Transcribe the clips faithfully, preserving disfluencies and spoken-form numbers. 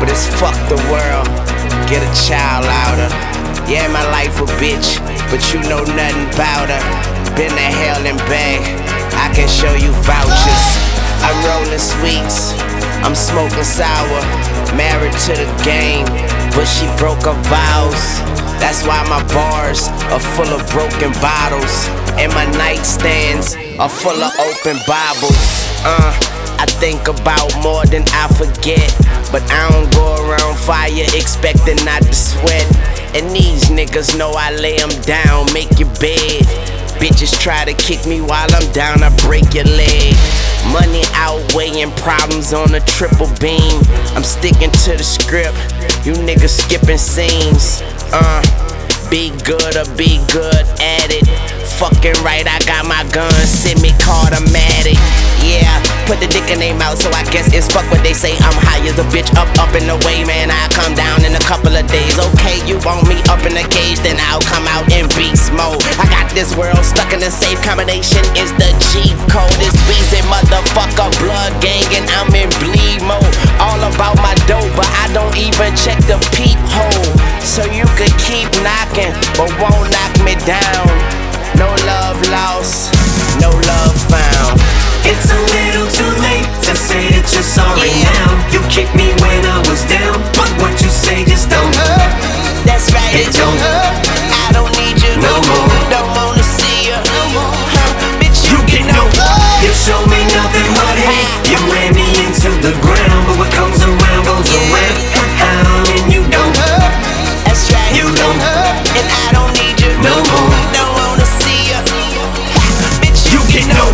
but it's fuck the world. Get a child out her. Yeah, my life a bitch, but you know nothing about her. Been to hell and back, I can show you vouchers. I'm rolling sweets, I'm smoking sour. Married to the game, but she broke her vows. That's why my bars are full of broken bottles, and my nightstands are full of open Bibles. Uh, I think about more than I forget, but I don't go around fire expecting not to sweat. And these niggas know I lay them down, make your bed. Bitches try to kick me while I'm down, I break your leg. Money outweighing problems on a triple beam. I'm sticking to the script, you niggas skipping scenes. Uh, be good or be good at it. Fucking right, I got my gun, semi-automatic. Yeah, put the dick in their mouth, so I guess it's fuck what they say. I'm high as a bitch, up, up in the way, man. I come down in a couple of days. Okay, you want me up in the cage, then I'll come out in beast mode. I got this world stuck in a safe combination. Is the cheat code? It's Weezy, motherfucker, blood gang, and I'm in bleed mode. All about my dough, but I don't even check the peephole. So you could keep knocking, but won't knock me down. No love lost, no love found. It's a little too late to say that you're sorry Yeah. now. You kicked me when I was down, but what you say just don't hurt. That's right, It don't hurt I don't need you no more. Don't wanna see you no more. Huh, bitch, you, You get get no no You show me nothing but hate. You ran me into the ground, but what comes around goes Yeah. around. And you don't hurt That's right, You don't hurt and I don't need you no more. Don't wanna see you. Ha, bitch, you, You get no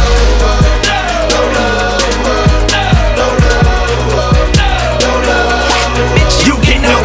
bitch, You get no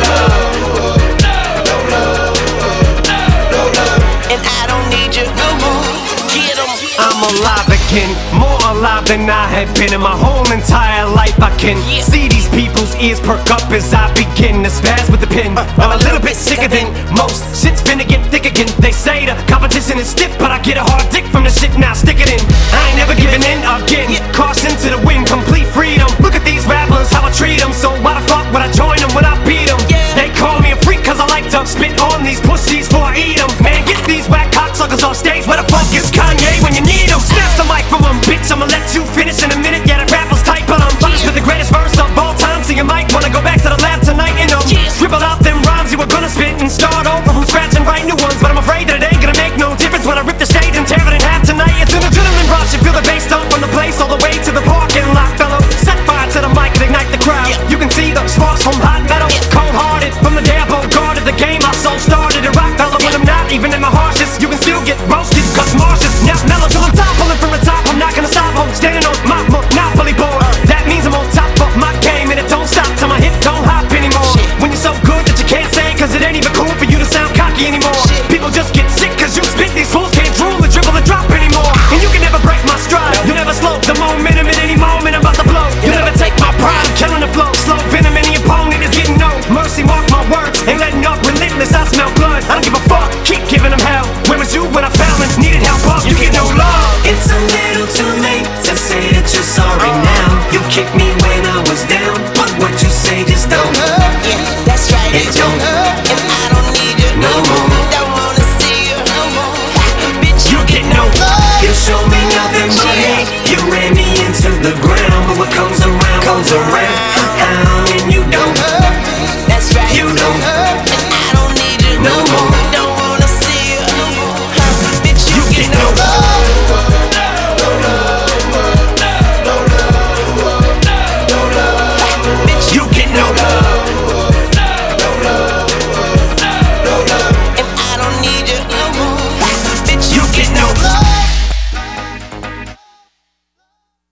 and I don't need you no more. Get 'em. I'm alive again, more alive than I have been in my whole entire life. I can Yeah. see these people's ears perk up as I begin to spaz with the pen. I'm a little bit sicker than most. Shit's finna get thick again. They say the competition is stiff, but I get a hard dick from the shit, now stick it in. I ain't never giving in again. Caution to the wind, complete freedom. Look at these rappers, how I treat them. So why the fuck would I join them when I beat them? Yeah. They call me a freak cause I like to spit on these pussies before I eat them. Man, get these whack cocksuckers off stage, where the fuck is